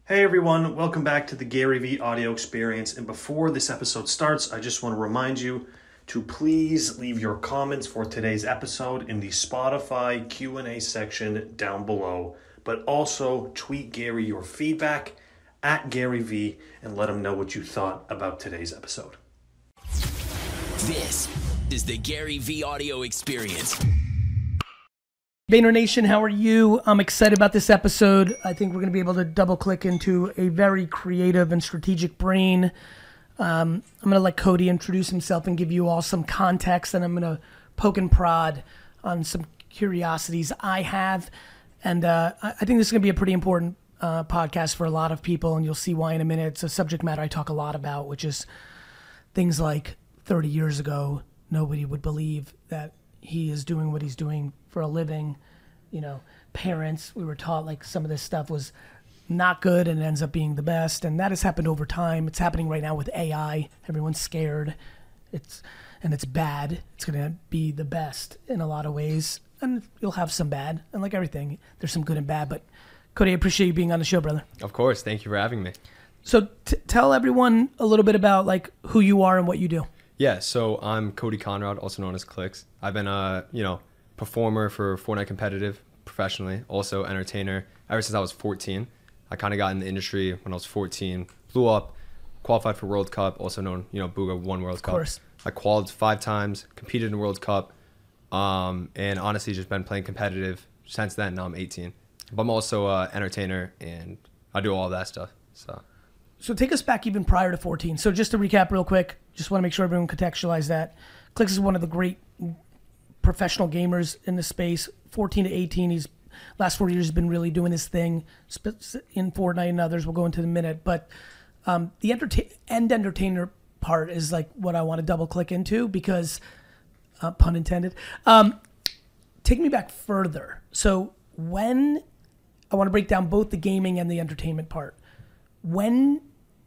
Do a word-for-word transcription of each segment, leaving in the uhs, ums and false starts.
Hey everyone, welcome back to the Gary Vee audio experience. And before this episode starts, I just want to remind you to please leave your comments for today's episode in the Spotify Q and A section down below. But also tweet Gary your feedback at Gary Vee and let him know what you thought about today's episode. This is the Gary Vee audio experience. Vayner Nation, how are you? I'm excited about this episode. I think we're going to be able to double click into a very creative and strategic brain. Um, I'm going to let Cody introduce himself and give you all some context, and I'm going to poke and prod on some curiosities I have. And uh, I think this is going to be a pretty important uh, podcast for a lot of people, and you'll see why in a minute. It's a subject matter I talk a lot about, which is things like thirty years ago, nobody would believe that he is doing what he's doing for a living. You know, parents, we were taught like some of this stuff was not good and it ends up being the best. And that has happened over time. It's happening right now with A I. Everyone's scared. It's and it's bad. It's going to be the best in a lot of ways. And you'll have some bad. And like everything, there's some good and bad. But Cody, I appreciate you being on the show, brother. Of course. Thank you for having me. So t- tell everyone a little bit about like who you are and what you do. Yeah, so I'm Cody Conrad, also known as Clicks. I've been a, you know, performer for Fortnite competitive professionally, also entertainer ever since I was fourteen. I kind of got in the industry when I was fourteen, blew up, qualified for World Cup, also known, you know, Booga won World Cup. Of course. I qualified five times, competed in World Cup, um, and honestly just been playing competitive since then. Now I'm eighteen. But I'm also an entertainer, and I do all that stuff, so... So take us back even prior to fourteen. So just to recap real quick, just want to make sure everyone contextualize that. Clicks is one of the great professional gamers in the space. fourteen to eighteen, he's last four years has been really doing his thing in Fortnite and others. We'll go into in a minute. But um, the entertain- end entertainer part is like what I want to double click into because, uh, pun intended, um, take me back further. So when, I want to break down both the gaming and the entertainment part. When,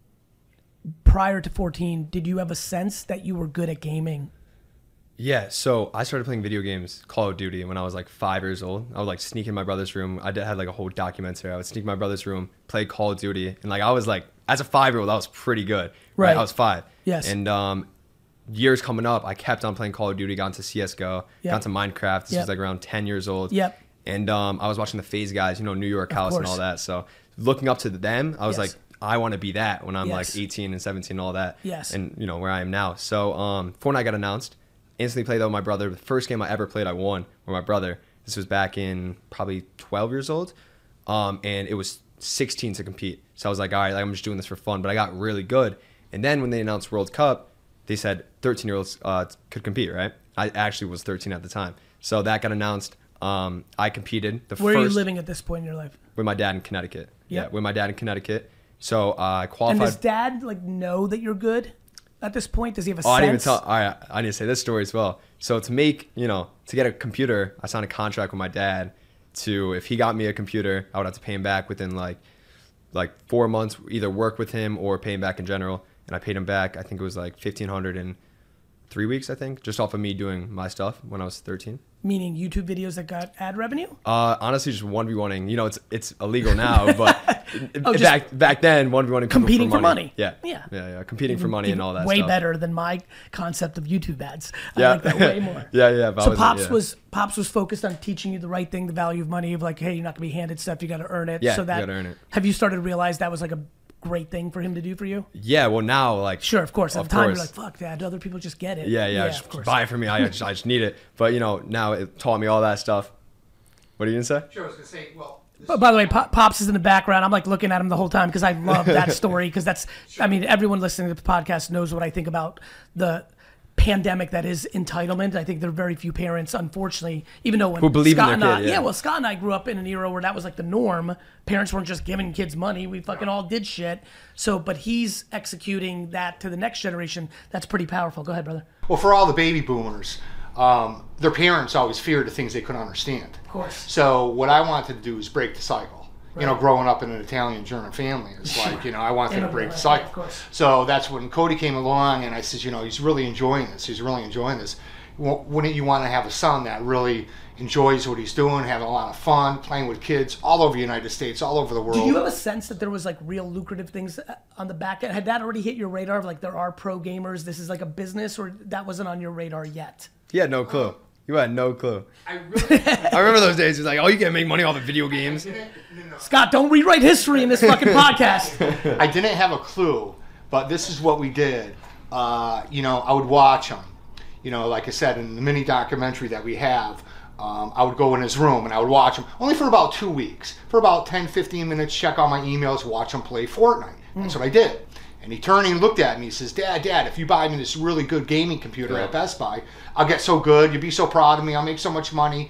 prior to fourteen, did you have a sense that you were good at gaming? Yeah, so I started playing video games, Call of Duty, when I was like five years old. I would like sneak in my brother's room. I did, had like a whole documentary. I would sneak in my brother's room, play Call of Duty, and like I was like, as a five-year-old, I was pretty good. Right. right? I was five. Yes. And um, years coming up, I kept on playing Call of Duty, got into C S G O, yep. got into Minecraft. This yep. was like around ten years old. Yep. And um, I was watching the FaZe guys, you know, New York House and all that. So looking up to them, I was yes. like, I want to be that when I'm yes. like eighteen and seventeen and all that. Yes. And, you know, where I am now. So um, Fortnite got announced. Instantly played that with my brother. The first game I ever played, I won with my brother. This was back in probably twelve years old. Um, and it was sixteen to compete. So I was like, all right, like, I'm just doing this for fun. But I got really good. And then when they announced World Cup, they said thirteen-year-olds uh, could compete, right? I actually was thirteen at the time. So that got announced. Um, I competed. The Where first, are you living at this point in your life? With my dad in Connecticut. Yep. Yeah, with my dad in Connecticut. So uh, I qualified. And does dad like know that you're good at this point? Does he have a oh, sense? I didn't even tell. All right, I need to say this story as well. So to make, you know, to get a computer, I signed a contract with my dad to, if he got me a computer, I would have to pay him back within like, like four months, either work with him or pay him back in general. And I paid him back, I think it was like fifteen hundred in three weeks, I think, just off of me doing my stuff when I was thirteen. Meaning YouTube videos that got ad revenue? Uh, honestly, just one v one-ing. You know, it's it's illegal now, but oh, back back then, one v one-ing competing for money. money. Yeah, yeah, yeah, yeah. Competing even, for money and all that. Way stuff. better than my concept of YouTube ads. I yeah. like that way more. yeah, yeah. But so was, Pops yeah. was Pops was focused on teaching you the right thing, the value of money, of like, hey, you're not gonna be handed stuff, you got to earn it. Yeah, so that, you got to earn it. Have you started to realize that was like a great thing for him to do for you? Yeah, well now like sure, of course. At of the time course. you're like, fuck that, other people just get it. Yeah, yeah, yeah just of course. buy it for me. I just, I just need it. But you know, now it taught me all that stuff. What are you gonna say? Sure, I was gonna say, well. But by the way, Pop, Pops is in the background. I'm like looking at him the whole time because I love that story. Because that's, I mean, everyone listening to the podcast knows what I think about the pandemic that is entitlement. I think there are very few parents, unfortunately, even though when Who believe Scott in their and I, kid, yeah. yeah, well, Scott and I grew up in an era where that was like the norm. Parents weren't just giving kids money; we fucking all did shit. So, but he's executing that to the next generation. That's pretty powerful. Go ahead, brother. Well, for all the baby boomers, um, their parents always feared the things they couldn't understand. Of course. So what I wanted to do is break the cycle. Right. You know, growing up in an Italian-German family, it's like, you know, I wanted to break the Of cycle. course. So that's when Cody came along, and I said, you know, he's really enjoying this. He's really enjoying this. w- wouldn't you want to have a son that really enjoys what he's doing, having a lot of fun, playing with kids all over the United States, all over the world? Did you have a sense that there was like real lucrative things on the back end? Had that already hit your radar of like there are pro gamers, this is like a business, or that wasn't on your radar yet? You had no clue. You had no clue. I really... I remember those days. It was like, oh, you can make money off of video games. No, no. Scott, don't rewrite history in this fucking podcast. I didn't have a clue, but this is what we did. Uh, you know, I would watch him. You know, like I said, in the mini documentary that we have, um, I would go in his room and I would watch him only for about two weeks. For about ten, fifteen minutes, check all my emails, watch him play Fortnite. That's mm. what I did. And he turned and looked at me. He says, Dad, Dad, if you buy me this really good gaming computer yeah. at Best Buy, I'll get so good. You'll be so proud of me. I'll make so much money.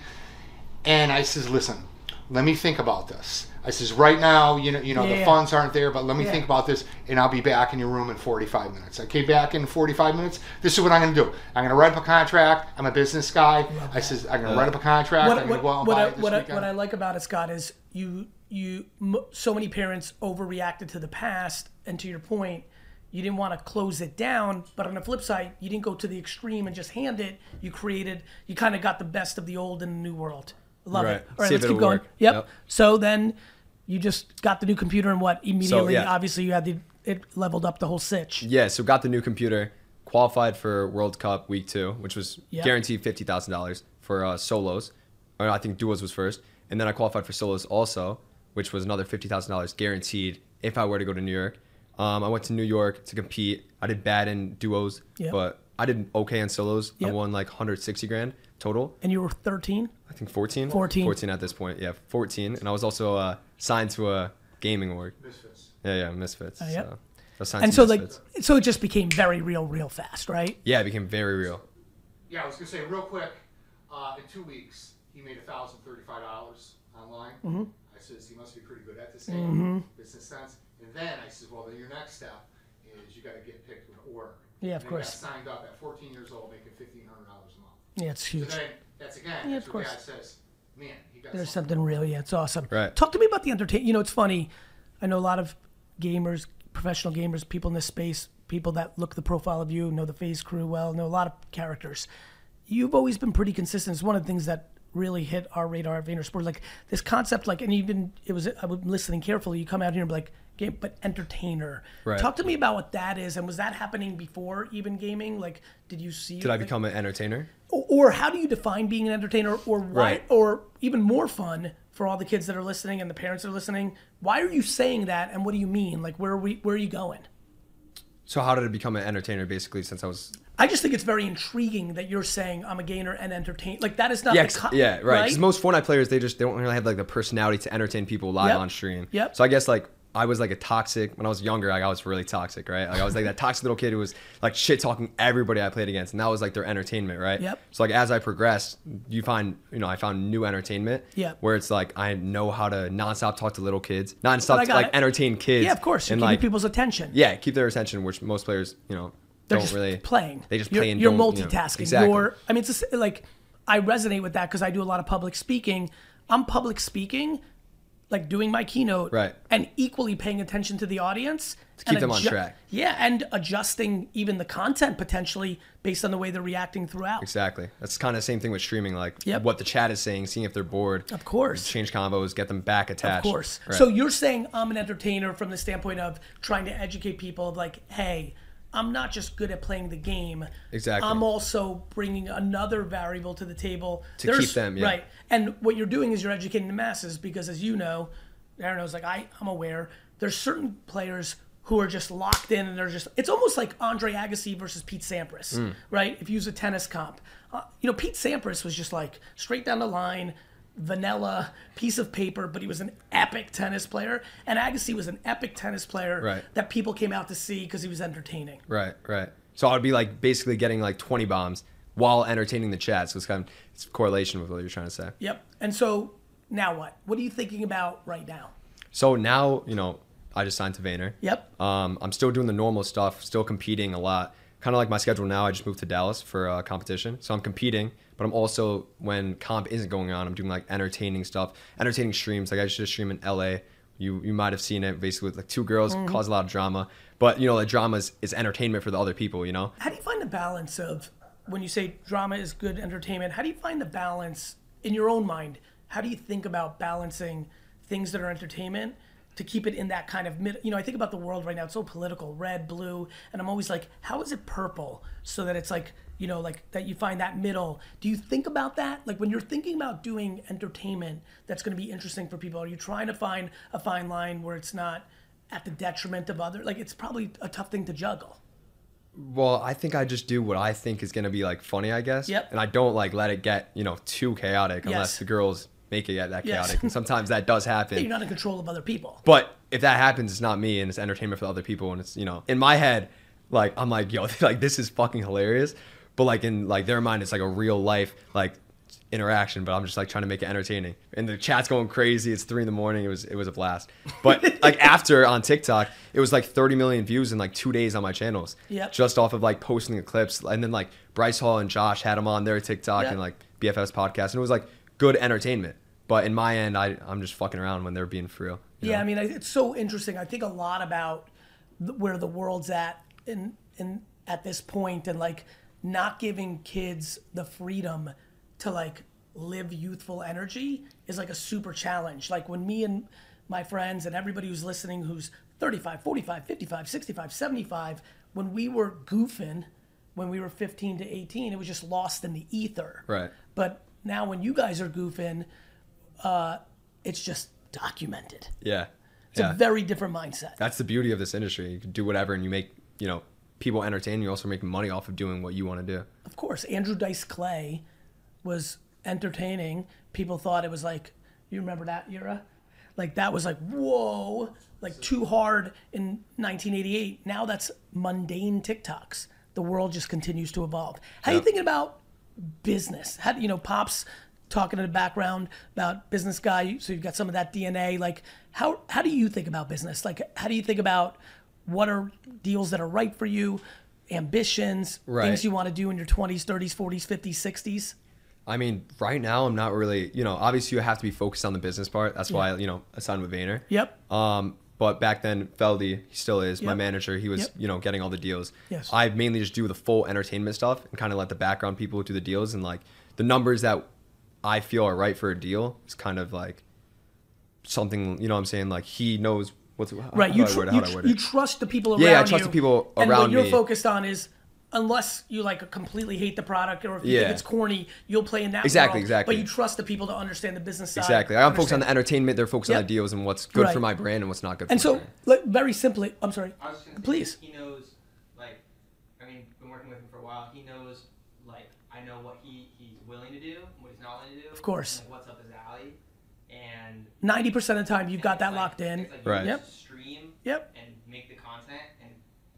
And I says, listen, let me think about this. I says, right now, you know, you know, yeah, the yeah. funds aren't there, but let me yeah. think about this, and I'll be back in your room in forty-five minutes. I came back in forty-five minutes. This is what I'm going to do. I'm going to write up a contract. I'm a business guy. I says, I'm going to write up a contract. What, I'm going to go out and what, buy I, it this what, I, weekend. what I like about it, Scott, is you, you, so many parents overreacted to the past, and to your point, you didn't want to close it down, but on the flip side, you didn't go to the extreme and just hand it. You created, you kind of got the best of the old and the new world. Love right. it. All right, See let's if keep it'll going. work. Yep. Yep. So then you just got the new computer and what? Immediately, yeah. obviously, you had the, it leveled up the whole sitch. Yeah, so got the new computer, qualified for World Cup week two, which was Yep. guaranteed fifty thousand dollars for uh, solos. Or I think duos was first. And then I qualified for solos also, which was another fifty thousand dollars guaranteed if I were to go to New York. Um, I went to New York to compete. I did bad in duos, Yep. but I did okay in solos. Yep. I won like one hundred sixty grand total. And you were thirteen? I think fourteen. fourteen. fourteen at this point. Yeah, fourteen. And I was also uh, signed to a gaming org. Misfits. Yeah, yeah, Misfits. Uh, yep. So, I was signed And to so like, Misfits. so it just became very real, real fast, right? Yeah, it became very real. Yeah, I was going to say real quick, uh, in two weeks, he made one thousand thirty-five dollars online. Mm-hmm. I says, he must be pretty good at this game, business sense. And then I says, well, then your next step is you got to get picked with an org. Yeah, of and course. He got signed up at fourteen years old, making fifteen hundred dollars a month. Yeah, it's huge. So then, that's again, Yeah, that's of what course. Dad says, man, he got There's something. something real. Yeah, it's awesome. Right. Talk to me about the entertain. You know, it's funny. I know a lot of gamers, professional gamers, people in this space, people that look the profile of you, know the FaZe crew well, know a lot of characters. You've always been pretty consistent. It's one of the things that really hit our radar at VaynerSports. Like this concept, like, and even it was, I was listening carefully. You come out here and be like, game, but entertainer. Right. Talk to me about what that is, and was that happening before even gaming? Like, did you see? Did I like, become an entertainer? or, or how do you define being an entertainer? Or why? Right. Or even more fun for all the kids that are listening and the parents that are listening. Why are you saying that, and what do you mean? Like, where are we? Where are you going? So how did I become an entertainer? Basically, since I was I just think it's very intriguing that you're saying I'm a gainer and entertain. Like that is not yeah, the co- yeah, right. Because most Fortnite players, they just they don't really have like the personality to entertain people live Yep. on stream. Yep. So I guess like I was like a toxic when I was younger. Like, I was really toxic, right? Like I was like that toxic little kid who was like shit talking everybody I played against, and that was like their entertainment, right? Yep. So like as I progressed, you find you know I found new entertainment. Yep. Where it's like I know how to nonstop talk to little kids, nonstop I to got like it. entertain kids. Yeah, of course. You're and keeping like people's attention. yeah, keep their attention, which most players you know They're don't just really playing. They just you're, play and you're don't, you know, multitasking. exactly. You're, I mean, it's just, like I resonate with that because I do a lot of public speaking. I'm public speaking, like doing my keynote, Right. and equally paying attention to the audience To keep and them on track. Yeah, and adjusting even the content potentially based on the way they're reacting throughout. Exactly. That's kind of the same thing with streaming, like Yep. what the chat is saying, seeing if they're bored. Of course. Change combos, get them back attached. Of course. Right. So you're saying I'm an entertainer from the standpoint of trying to educate people of like, hey, I'm not just good at playing the game. Exactly. I'm also bringing another variable to the table. To keep them, yeah. Right. And what you're doing is you're educating the masses because, as you know, Aaron knows, like I, I'm aware, there's certain players who are just locked in and they're just, it's almost like Andre Agassi versus Pete Sampras, Mm. right? If you use a tennis comp. Uh, you know, Pete Sampras was just like straight down the line, vanilla piece of paper, but he was an epic tennis player. And Agassi was an epic tennis player Right. that people came out to see because he was entertaining. Right, right. So I would be like basically getting like twenty bombs while entertaining the chat. So it's kind of it's correlation with what you're trying to say. Yep. And so now what? What are you thinking about right now? So now, you know, I just signed to Vayner. Yep. Um, I'm still doing the normal stuff, still competing a lot. Kind of like my schedule now, I just moved to Dallas for uh, competition. So I'm competing, but I'm also, when comp isn't going on, I'm doing like entertaining stuff, entertaining streams. Like I just did a stream in L A. You you might have seen it, basically with like two girls, Mm-hmm. cause a lot of drama. But, you know, the drama is, is entertainment for the other people, you know? How do you find the balance of when you say drama is good entertainment, how do you find the balance in your own mind? How do you think about balancing things that are entertainment to keep it in that kind of mid, you know, I think about the world right now, it's so political, red, blue, and I'm always like, how is it purple so that it's like, you know, like that you find that middle. Do you think about that? Like when you're thinking about doing entertainment that's going to be interesting for people, are you trying to find a fine line where it's not at the detriment of other? Like it's probably a tough thing to juggle. Well, I think I just do what I think is going to be like funny, I guess. Yep. And I don't like let it get, you know, too chaotic unless Yes. the girls make it get that Yes. chaotic. And sometimes that does happen. You're not in control of other people. But if that happens, it's not me, and it's entertainment for other people. And it's, you know, in my head, like I'm like, yo, like this is fucking hilarious. But like in like their mind, it's like a real life like interaction. But I'm just like trying to make it entertaining. And the chat's going crazy. It's three in the morning. It was it was a blast. But like after on TikTok, it was like thirty million views in like two days on my channels. Yep. Just off of like posting the clips, and then like Bryce Hall and Josh had them on their TikTok Yep. and like B F F's podcast, and it was like good entertainment. But in my end, I I'm just fucking around when they're being for real. you Yeah, know? I mean, I- it's so interesting. I think a lot about th- where the world's at in in at this point, and like not giving kids the freedom to like live youthful energy is like a super challenge. Like when me and my friends and everybody who's listening who's thirty-five, forty-five, fifty-five, sixty-five, seventy-five, when we were goofing, when we were fifteen to eighteen, it was just lost in the ether. Right. But now when you guys are goofing, uh, it's just documented. Yeah. It's yeah. a very different mindset. That's the beauty of this industry. You can do whatever, and you make, you know, people entertain. You're also making money off of doing what you want to do. Of course, Andrew Dice Clay was entertaining. People thought it was like, you remember that era? Like that was like, whoa, like too hard in nineteen eighty-eight. Now that's mundane TikToks. The world just continues to evolve. How are you Yep. thinking about business? How do you know, Pop's talking in the background about business guy, so you've got some of that D N A. Like how how do you think about business? Like how do you think about what are deals that are right for you, ambitions, Right. things you want to do in your twenties, thirties, forties, fifties, sixties? I mean, right now I'm not really, you know, obviously you have to be focused on the business part. That's why, you know, I signed with Vayner. Yep. Um, but back then, Feldy, he still is my Yep. manager. He was, Yep. you know, getting all the deals. Yes. I mainly just do the full entertainment stuff and kind of let the background people do the deals, and like the numbers that I feel are right for a deal is kind of like something, you know what I'm saying? Like he knows what's how, Right. how You, do I tr- word it? you, How do I tr- word you it? trust the people around Yeah, you. I trust the people and around what you're me. focused on is, unless you like completely hate the product or if you Yeah. think it's corny, you'll play in that Exactly, world, exactly. But you trust the people to understand the business side. Exactly. I'm focused on the understand- entertainment. They're focused on Yep. the deals and what's good Right. for my brand and what's not good for And my so, brand. like, very simply, I'm sorry. I was just gonna say, Please. He knows, like, I mean, been working with him for a while. He knows, like, I know what he, he's willing to do, what he's not willing to do. Of course. And, like, what's up his alley. And ninety percent of the time, you've and got it's that like- locked in. It's like Right. you Yep. just stream Yep. and make the content and,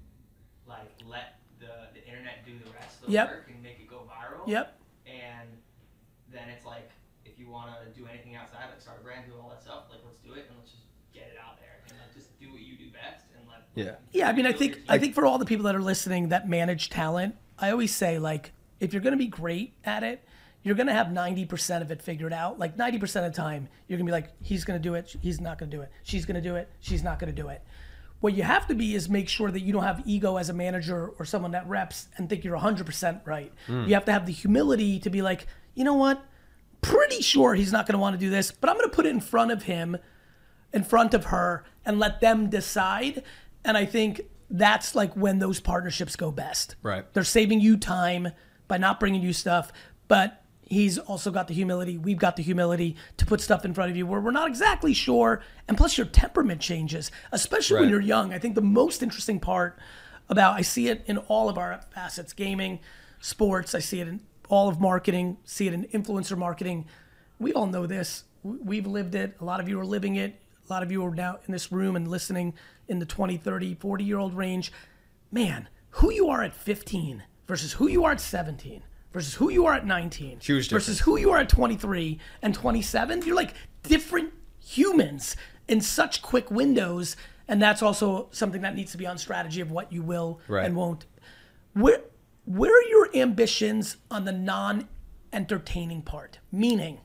like, let the, the internet do the rest of the Yep. work and make it go viral. Yep. And then it's like, if you want to do anything outside, like start a brand, do all that stuff, like, let's do it and let's just get it out there and like, just do what you do best and let Yeah. Yeah, I mean, I build think your I team. think for all the people that are listening that manage talent, I always say like, if you're going to be great at it, you're going to have ninety percent of it figured out. Like ninety percent of the time, you're going to be like, he's going to do it, he's not going to do it. She's going to do it, she's not going to do it. What you have to be is make sure that you don't have ego as a manager or someone that reps and think you're one hundred percent right. You have to have the humility to be like, you know what? Pretty sure he's not going to want to do this, but I'm going to put it in front of him, in front of her, and let them decide. And I think that's like when those partnerships go best. Right. They're saving you time by not bringing you stuff, but he's also got the humility, we've got the humility to put stuff in front of you where we're not exactly sure. And plus your temperament changes, especially when Right. you're young. I think the most interesting part about, I see it in all of our facets, gaming, sports, I see it in all of marketing, see it in influencer marketing. We all know this. W- We've lived it. A lot of you are living it. A lot of you are now in this room and listening in the twenty, thirty, forty year old range. Man, who you are at fifteen versus who you are at seventeen versus who you are at nineteen Huge versus difference. who you are at twenty-three and twenty-seven. You're like different humans in such quick windows. And that's also something that needs to be on strategy of what you will Right. and won't. Where, where are your ambitions on the non-entertaining part? Meaning,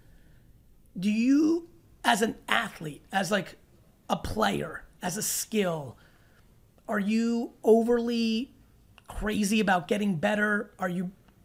do you, as an athlete, as like a player, as a skill, are you overly crazy about getting better? Are you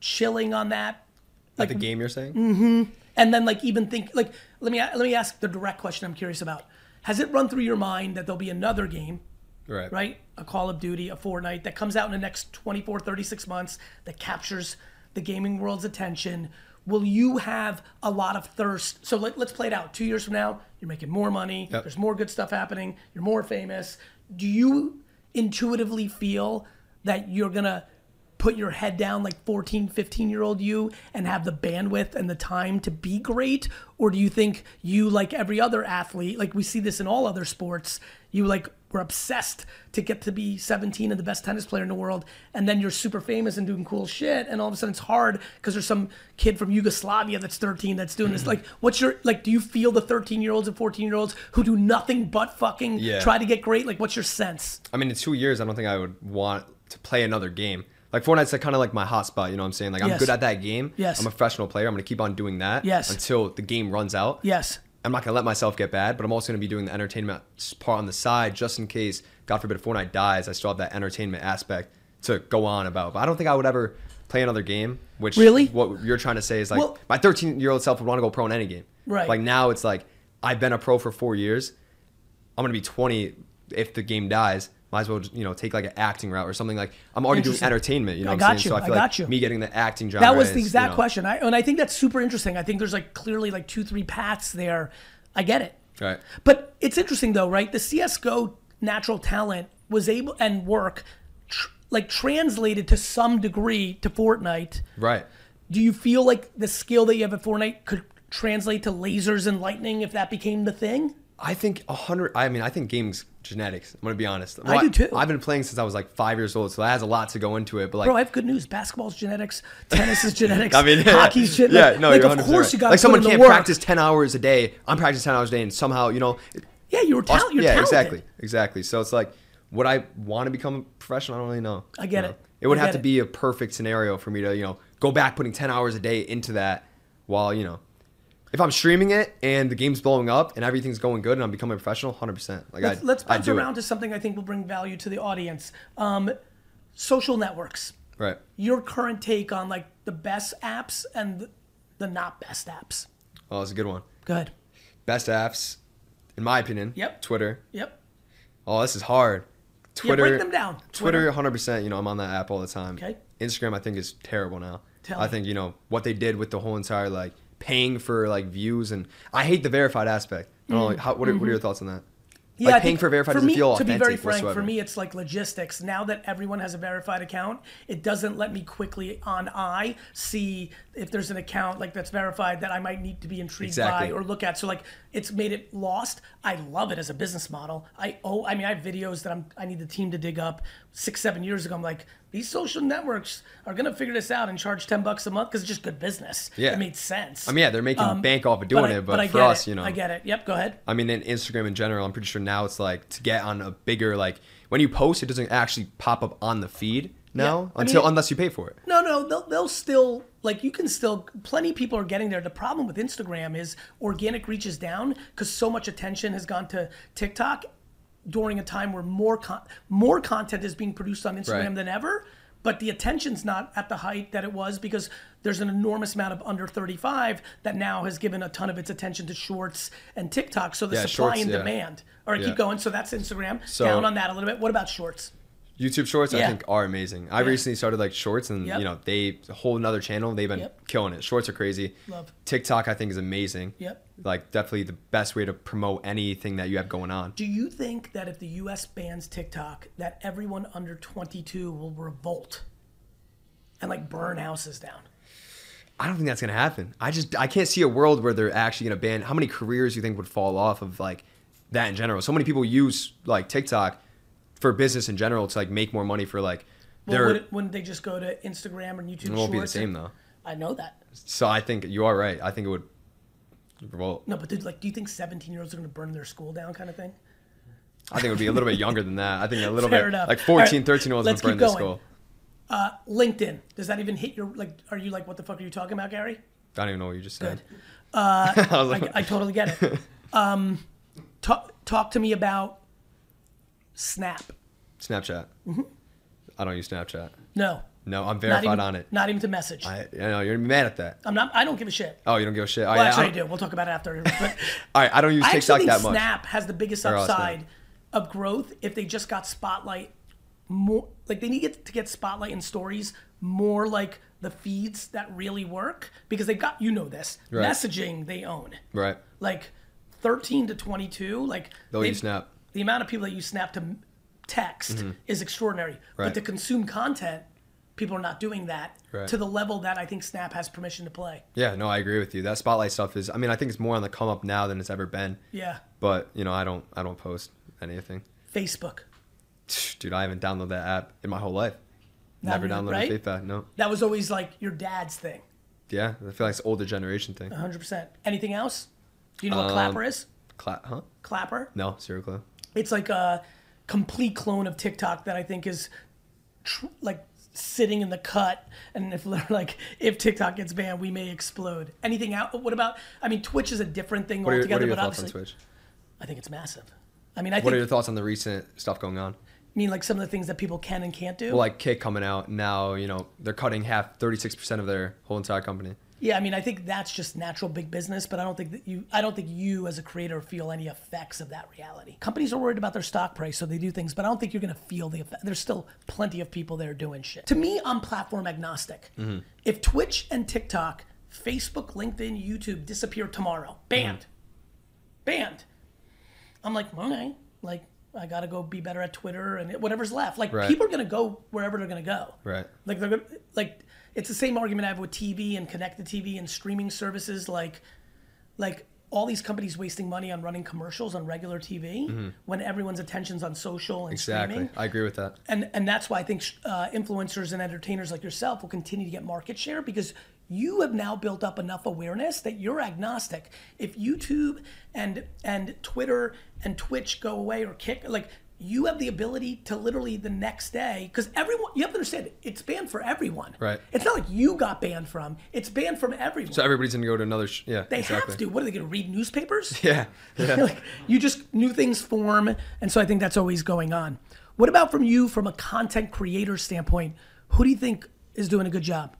chilling on that? Like the game you're saying? And then like even think like let me let me ask the direct question I'm curious about. Has it run through your mind that there'll be another game, Right. right? A Call of Duty, a Fortnite that comes out in the next twenty-four, thirty-six months that captures the gaming world's attention? Will you have a lot of thirst? So let, let's play it out. Two years from now, you're making more money. Yep. There's more good stuff happening. You're more famous. Do you intuitively feel that you're going to put your head down like fourteen, fifteen year old you and have the bandwidth and the time to be great? Or do you think you, like every other athlete, like we see this in all other sports, you like were obsessed to get to be seventeen and the best tennis player in the world, and then you're super famous and doing cool shit, and all of a sudden it's hard because there's some kid from Yugoslavia that's thirteen that's doing this? Like, what's your, like, do you feel the thirteen year olds and fourteen year olds who do nothing but fucking Yeah. try to get great? Like, what's your sense? I mean, in two years, I don't think I would want to play another game. Like Fortnite's like kind of like my hotspot, you know what I'm saying? Like I'm Yes. good at that game. Yes. I'm a professional player. I'm gonna keep on doing that. Yes. Until the game runs out. Yes. I'm not gonna let myself get bad, but I'm also gonna be doing the entertainment part on the side, just in case, God forbid, if Fortnite dies, I still have that entertainment aspect to go on about. But I don't think I would ever play another game. Which Really? what you're trying to say is like Well- my thirteen year old self would want to go pro in any game. Right. Like now it's like I've been a pro for four years. I'm gonna be twenty if the game dies. Might as well just, you know, take like an acting route or something. Like I'm already doing Interesting. entertainment. You know I what I'm got saying? you. So I I feel got like you. me getting the acting job. That was the exact question. I, and I think that's super interesting. I think there's like clearly like two, three paths there. I get it. Right. But it's interesting though, right? The C S G O natural talent was able and work tr- like translated to some degree to Fortnite. Right. Do you feel like the skill that you have at Fortnite could translate to lasers and lightning if that became the thing? I think a hundred. I mean, I think gaming's genetics. I'm gonna be honest. I do too. I've been playing since I was like five years old, so that has a lot to go into it. But like, Bro, I have good news. Basketball's genetics, tennis is genetics, I mean, hockey's yeah, genetics. yeah, no, like, you're of one hundred percent course right. you got like someone put in can't the work. practice ten hours a day. I'm practicing ten hours a day, and somehow, you know, Yeah, you were talent. You're yeah, talented. exactly, exactly. So it's like, would I want to become a professional? I don't really know. I get You know? it. It would I have get to it. be a perfect scenario for me to, you know, go back putting ten hours a day into that, while you know. If I'm streaming it and the game's blowing up and everything's going good and I'm becoming a professional, one hundred percent. Like Let's, I'd, let's I'd bounce do around it. to something I think will bring value to the audience. Um, social networks. Right. Your current take on like the best apps and the, the not best apps. Oh, that's a good one. Good. Best apps, in my opinion. Yep. Twitter. Yep. Oh, this is hard. Twitter. break them down. Twitter, Twitter. one hundred percent. You know, I'm on that app all the time. Okay. Instagram, I think, is terrible now. Tell I me. think, you know, what they did with the whole entire, like, paying for, like, views. And I hate the verified aspect. I don't know, like, how, what, are, what are your thoughts on that? Mm-hmm. Yeah, like, I paying think for verified for doesn't me, feel to authentic be very frank, whatsoever. for me, it's like logistics. Now that everyone has a verified account, it doesn't let me quickly on eye see if there's an account like that's verified that I might need to be intrigued Exactly. by or look at. So like, it's made it lost. I love it as a business model. I oh, I mean, I have videos that I'm I need the team to dig up six, seven years ago. I'm like, these social networks are gonna figure this out and charge ten bucks a month because it's just good business. Yeah. It made sense. I mean, yeah, they're making Um, bank off of doing I- it, but, I for get us, it. you know. I get it. Yep, go ahead. I mean, in Instagram in general, I'm pretty sure now it's like to get on a bigger, like, when you post, it doesn't actually pop up on the feed now Yeah, I until mean- unless you pay for it. No, no, they'll, they'll still, like, you can still, plenty of people are getting there. The problem with Instagram is organic reach is down because so much attention has gone to TikTok during a time where more con- more content is being produced on Instagram Right. than ever. But the attention's not at the height that it was because there's an enormous amount of under thirty-five that now has given a ton of its attention to Shorts and TikTok. So the Yeah, supply Shorts, and yeah. demand. All right, Yeah. keep going. So that's Instagram. So- Down on that a little bit. What about Shorts? YouTube Shorts, I Yeah. think, are amazing. I Yeah. recently started like Shorts, and Yep. you know, they a whole another channel. They've been Yep. killing it. Shorts are crazy. Love. TikTok, I think, is amazing. Yep. Like definitely the best way to promote anything that you have going on. Do you think that if the U S bans TikTok, that everyone under twenty-two will revolt and like burn houses down? I don't think that's gonna happen. I just I can't see a world where they're actually gonna ban. How many careers do you think would fall off of like that in general? So many people use like TikTok for business in general to like make more money for like Well, their. would it, wouldn't they just go to Instagram and YouTube It won't be the Shorts same and- though. I know that. So I think you are right. I think it would revolt. No, but dude, like, do you think seventeen-year-olds are going to burn their school down, kind of thing? I think it would be a little bit younger than that. I think a little Fair bit enough. like fourteen, All right, thirteen year olds would let's burn keep their going. school. LinkedIn, does that even hit your like? Are you like, what the fuck are you talking about, Gary? I don't even know what you just said. Good. Uh, I was like, I, I totally get it. Um, talk talk to me about Snap. Snapchat. Mm-hmm. I don't use Snapchat. No, No, I'm Not verified even, on it. Not even to message. I, you know, you're mad at that. I'm not. I don't give a shit. Oh, you don't give a shit. Oh, Well, yeah, actually, I I do. We'll talk about it after. But All right, I don't use I TikTok actually think that much. Snap has the biggest Or else, upside Snap. of growth if they just got Spotlight more. Like they need to get, to get Spotlight and Stories more like the feeds that really work because they've got, you know this, Right. messaging they own. Right. Like thirteen to twenty-two, like They'll they've- use Snap. The amount of people that use Snap to text is extraordinary. But Right. to consume content, people are not doing that Right. to the level that I think Snap has permission to play. Yeah, no, I agree with you. That Spotlight stuff is, I mean, I think it's more on the come up now than it's ever been. Yeah. But, you know, I don't I don't post anything. Facebook. Dude, I haven't downloaded that app in my whole life. Not Never really, downloaded right? Facebook, no. That was always like your dad's thing. Yeah, I feel like it's an older generation thing. one hundred percent. Anything else? Do you know what Um, Clapper is? Cla- huh? Clapper? No, zero clue. It's like a complete clone of TikTok that I think is tr- like sitting in the cut. And if like if TikTok gets banned, we may explode. Anything out? What about? I mean, Twitch is a different thing What are your, altogether. what are your but thoughts on obviously, Twitch? I think it's massive. I mean, I What think. are your thoughts on the recent stuff going on? I mean, like some of the things that people can and can't do. Well, like Kick coming out now, you know, they're cutting half, thirty-six percent of their whole entire company. Yeah, I mean, I think that's just natural big business, but I don't think that you, I don't think you as a creator feel any effects of that reality. Companies are worried about their stock price, so they do things, but I don't think you're going to feel the effect. There's still plenty of people that are doing shit. To me, I'm platform agnostic. Mm-hmm. If Twitch and TikTok, Facebook, LinkedIn, YouTube disappear tomorrow, banned, Mm-hmm. banned, I'm like, okay, like I got to go be better at Twitter and whatever's left. Like Right. people are going to go wherever they're going to go. Right. Like they're gonna, like it's the same argument I have with T V and connected T V and streaming services. Like, like all these companies wasting money on running commercials on regular T V when everyone's attention's on social and Exactly. streaming. I agree with that. And and that's why I think uh, influencers and entertainers like yourself will continue to get market share because you have now built up enough awareness that you're agnostic. If YouTube and and Twitter and Twitch go away or kick, like you have the ability to literally the next day, because everyone, you have to understand, it's banned for everyone. Right. It's not like you got banned from. It's banned from everyone. So everybody's going to go to another, sh- yeah, They exactly. have to. What are they going to read newspapers? Yeah. yeah. Like, you just, new things form, and so I think that's always going on. What about from you, from a content creator standpoint? Who do you think is doing a good job?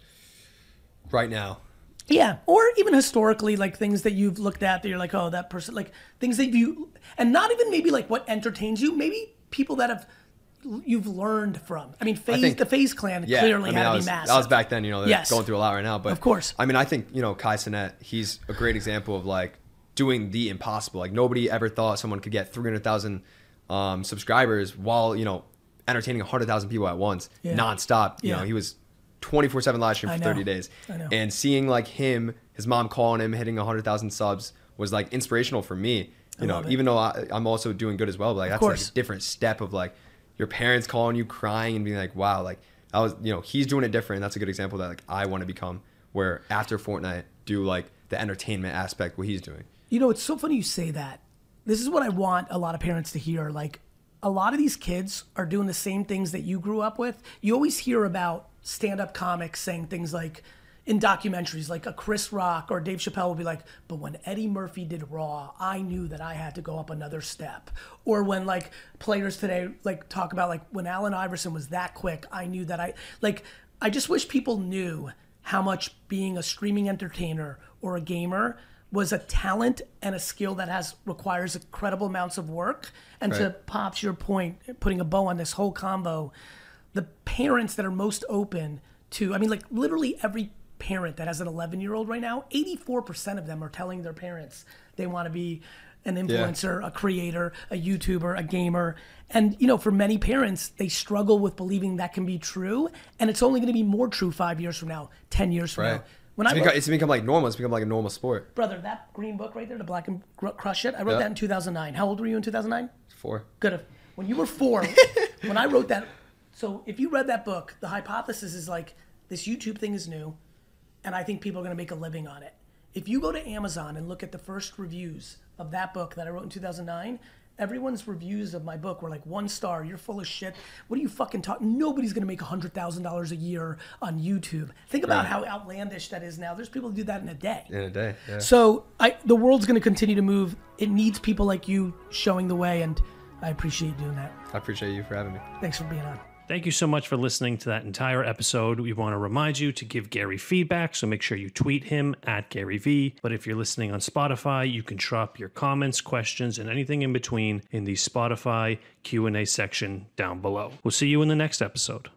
Right now. Yeah, or even historically, like things that you've looked at that you're like, oh, that person, like things that you, and not even maybe like what entertains you, maybe people that have you've learned from. I mean, Phase, think- the Phase Clan Yeah, clearly I mean, had that to was, be massive. That was back then, you know, they're Yes. going through a lot right now. But Of course. I mean, I think, you know, Kai Cenat, he's a great example of like doing the impossible. Like nobody ever thought someone could get three hundred thousand um, subscribers while, you know, entertaining one hundred thousand people at once, Yeah. nonstop. You Yeah. know, he was twenty-four seven live stream I for know. thirty days. I know. And seeing like him, his mom calling him, hitting one hundred thousand subs was like inspirational for me. You know, love it. even though I, I'm also doing good as well, but like that's course. like a different step of like your parents calling you, crying, and being like, wow, like I was, you know, he's doing it different. And that's a good example that like I want to become, where after Fortnite, do like the entertainment aspect, what he's doing. You know, it's so funny you say that. This is what I want a lot of parents to hear. Like, a lot of these kids are doing the same things that you grew up with. You always hear about stand-up comics saying things like, in documentaries, like a Chris Rock or Dave Chappelle will be like, but when Eddie Murphy did Raw, I knew that I had to go up another step. Or when like players today like talk about like when Allen Iverson was that quick, I knew that I, like, I just wish people knew how much being a streaming entertainer or a gamer was a talent and a skill that has requires incredible amounts of work. And to Right. Pop's your point, putting a bow on this whole combo, the parents that are most open to, I mean, like literally every parent that has an eleven year old right now, eighty-four percent of them are telling their parents they want to be an influencer, a creator, a YouTuber, a gamer. And, you know, for many parents, they struggle with believing that can be true. And it's only going to be more true five years from now, ten years from Right. now. When It's I become, wrote, it's become like normal. It's become like a normal sport. brother, that green book right there, the Black and Gr- Crush It, I wrote Yeah. that in two thousand nine. How old were you in two thousand nine? Four. Good. When you were four, when I wrote that, so if you read that book, the hypothesis is like this YouTube thing is new, and I think people are going to make a living on it. If you go to Amazon and look at the first reviews of that book that I wrote in two thousand nine, everyone's reviews of my book were like, one star, you're full of shit. What are you fucking talking? Nobody's going to make one hundred thousand dollars a year on YouTube. Think about Right. how outlandish that is now. There's people who do that in a day. In a day. Yeah. So I, the world's going to continue to move. It needs people like you showing the way, and I appreciate you doing that. I appreciate you for having me. Thanks for being on. Thank you so much for listening to that entire episode. We want to remind you to give Gary feedback, so make sure you tweet him at Gary V. But if you're listening on Spotify, you can drop your comments, questions, and anything in between in the Spotify Q and A section down below. We'll see you in the next episode.